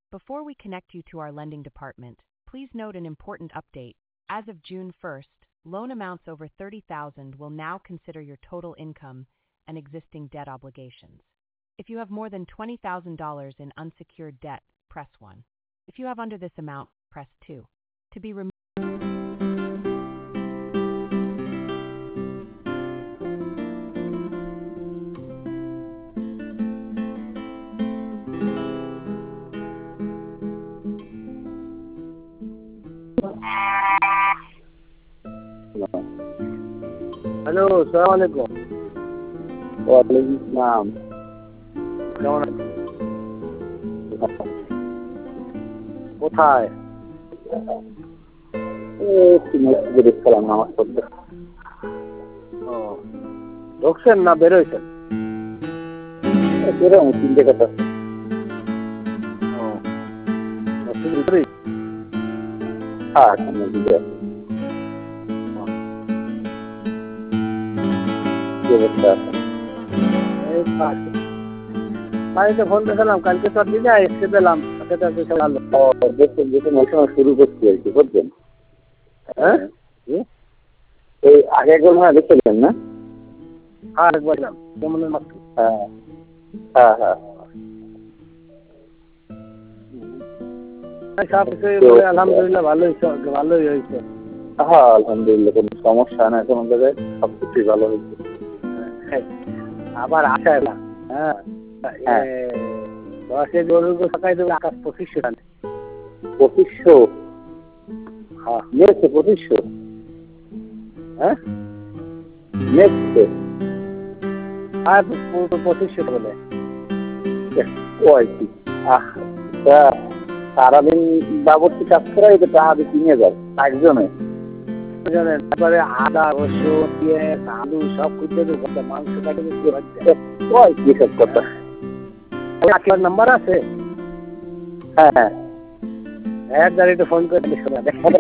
Before we connect you to our lending department, please note an important update. As of June 1st, loan amounts over $30,000 will now consider your total income and existing debt obligations. If you have more than $20,000 in unsecured debt, press 1. If you have under this amount, press 2. To be removed. Hello, আসসালামু আলাইকুম। ওয়ালাইকুম আসসালাম। কেমন আছেন? কোথায়? একটু মসজিদে দেখছিলাম নামাজ পড়তে। ও, ঢুকছেন না বেরোইছেন? বেরোম 3টে কথা। ও, মসজিদে? হ্যাঁ, মসজিদে। কি অবস্থা? এই বাড়িতে ফোন দিয়েছিলাম, কালকে তো দিনে এসে পেলাম। দেখুন মৌসুম শুরু করছি আর কি, বুঝছেন? হ্যাঁ, এই আগে একবার মনে দেখছিলেন না? হ্যাঁ একবার কেমন? হ্যাঁ হ্যাঁ হ্যাঁ। সব কিছু আলহামদুলিল্লাহ ভালোই হয়েছে। হ্যাঁ আলহামদুলিল্লাহ, কোনো সমস্যা না কোনো জায়গায়, সব কিছুই ভালো হয়েছে। আবার আশায় না। হ্যাঁ, দশের গরুকে সকাই দেবে আকাশ 2500 টানে। 2500? হ্যাঁ, নেছে 2500? হ্যাঁ নেছে? আর 2500 বলে ওই কি সারাদিন বাবরটি কাজ করা, এটা টাকা দিয়ে 3000 একজনে। তারপরে আদা রসুন দিয়ে আলু সব খুঁজতে দেবে, মাংস কাটে ওই কি সব কথা। আপনার নাম্বার আছে? হ্যাঁ হ্যাঁ, এক গাড়িতে ফোন করে